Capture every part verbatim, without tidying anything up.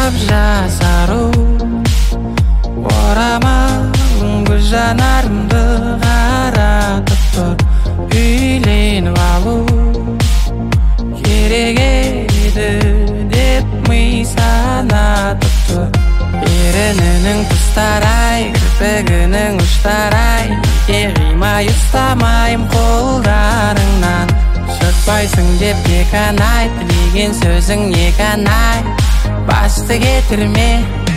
Жап жасару орамалың гүл жанарымды қаратып тұр. Үйленіп алу керек еді деп ми санатып тұр. Ерінінің тұстарай, кірпігінің ұштарай, неге қимай ұстамайым қолдарыңнан. Шықпайсың деп беканай, тілеген сөзің еканай, басты кетірме.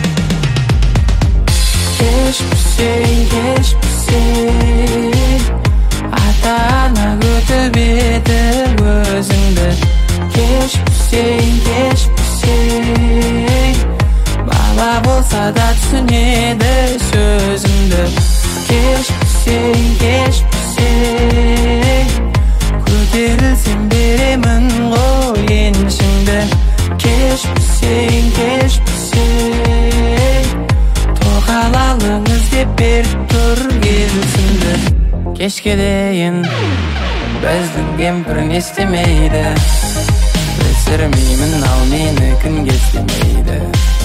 Кеш пүсең, кеш пүсең, ата-ана күтіп еді өзіңді. Кеш пүсең, кеш пүсең, бала болса да түсінеді сөзімді. Кеш пүсең, кеш пүсең, көтерілсем беремін ғой еншіңді. Кеш пүсең, кеш пүсең, тоқалалыңыз деп беріп тұр келісімді. Кешке дейін біздің кемпір не істемейді, білсірмеймін ал мені күнге істемейді.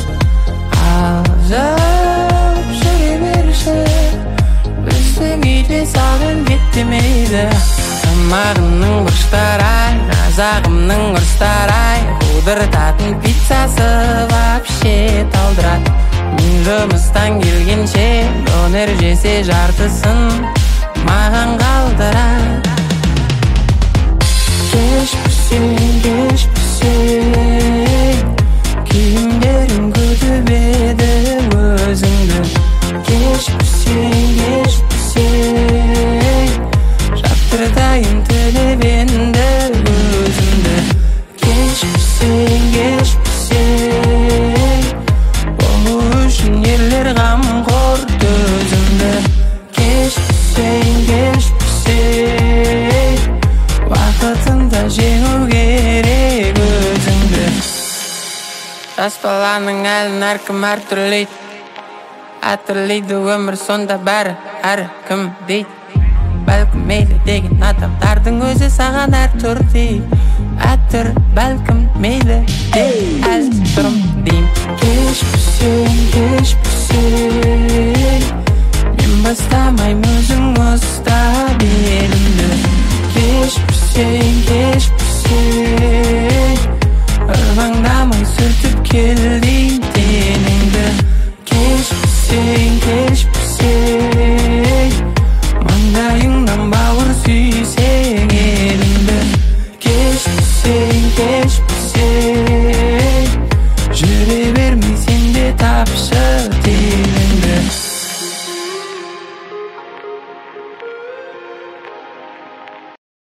Алжап жүре берші, біздің үйде саған кеттемейді. Тамағымның бұрыштарай, қазағымның ұрыстарай, қудыртатын пиццасы вообще талдырат. Мен жұмыстан келгенше донер жесе жартысын маған қалдырат. Кеш пүсең, кеш пүсең, киімдерің күтіп еді өзіңді. Кеш пүсең, кеш пүсең, жаптыртайын тілеп енді өзімді. Кеш пүсең, кеш пүсең, болу үшін ерлер қамқор төзімді. Кеш пүсең, кеш пүсең, уақытында жеңу керек өзіңді. Жас баланың әлін әркім әртүрлейді, әтірлейді өмір сонда бәрі әркім дейді. Бәлкім мейлі деген адамдардың өзі саған әр түр дейді. Әтір бәлкім мейлі деп әл тұрым дейм. Кеш пүсең, кеш пүсең, мен бастамайм өзің ұста белімді. Кеш пүсең, кеш пүсең, ырғаңдамай сүртіп кел дейм теніңді. Кеш пүсең, кеш пүсең, маңдайыңнан бауыр сүйсең елімді. Кеш пүсең, кеш